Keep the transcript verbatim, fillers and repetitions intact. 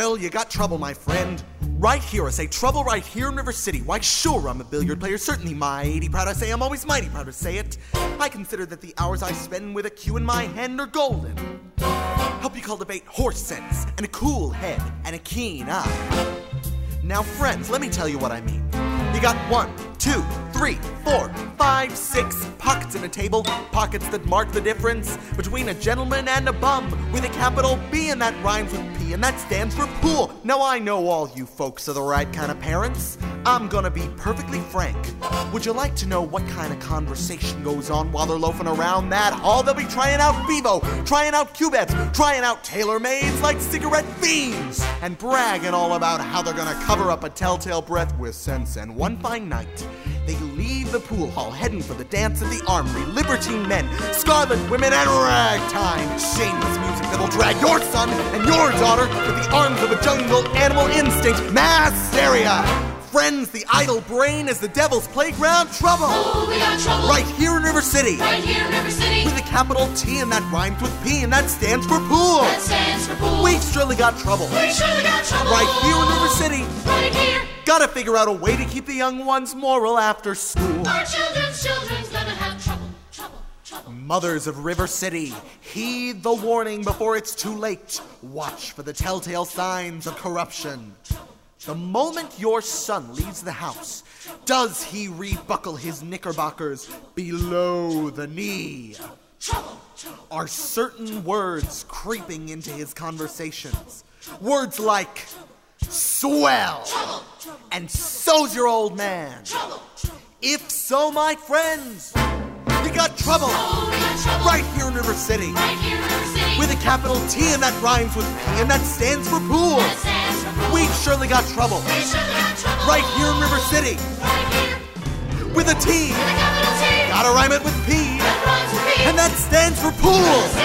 Well, you got trouble, my friend. Right here, I say trouble right here in River City. Why, sure, I'm a billiard player, certainly mighty proud. I say I'm always mighty proud to say it. I consider that the hours I spend with a cue in my hand are golden. Help you cultivate horse sense, and a cool head, and a keen eye. Now, friends, let me tell you what I mean. You got one, two, three, four, five, six pockets in a table. Pockets that mark the difference between a gentleman and a bum, with a capital B, and that rhymes with P, and that stands for pool. Now, I know all you folks are the right kind of parents. I'm gonna be perfectly frank. Would you like to know what kind of conversation goes on while they're loafing around that hall? They'll be trying out Vivo, trying out Cubets, trying out tailor-mades like cigarette fiends, and bragging all about how they're gonna cover up a telltale breath with sense. And one fine night, they leave the pool hall, heading for the dance of the armory. Libertine men, scarlet women, and ragtime. Shameless music that'll drag your son and your daughter to the arms of a jungle animal instinct. Mass hysteria. Friends, the idle brain is the devil's playground. Trouble. Oh, we got trouble. Right here in River City. Right here in River City. With a capital T, and that rhymes with P, and that stands for pool. That stands for pool. We've surely got trouble. We surely got trouble. Right here in River City. Right here. Gotta figure out a way to keep the young ones moral after school. Our children's children's gonna have trouble, trouble, trouble. Mothers of River City, heed the warning before it's too late. Watch for the telltale signs of corruption. The moment your son leaves the house, does he rebuckle his knickerbockers below the knee? Trouble, trouble. Are certain words creeping into his conversations? Words like swell Trouble. and so's your old man. Trouble. If so, my friends, you got trouble. Oh, we got trouble. Right here in River City. Right here in River City. With a capital T, and that rhymes with P, and that stands for pool. That stands for pool. We've surely got trouble. We surely got trouble. Right here in River City. Right here. With a T. With a capital T. Gotta rhyme it with P. That rhymes with P. And that stands for pool.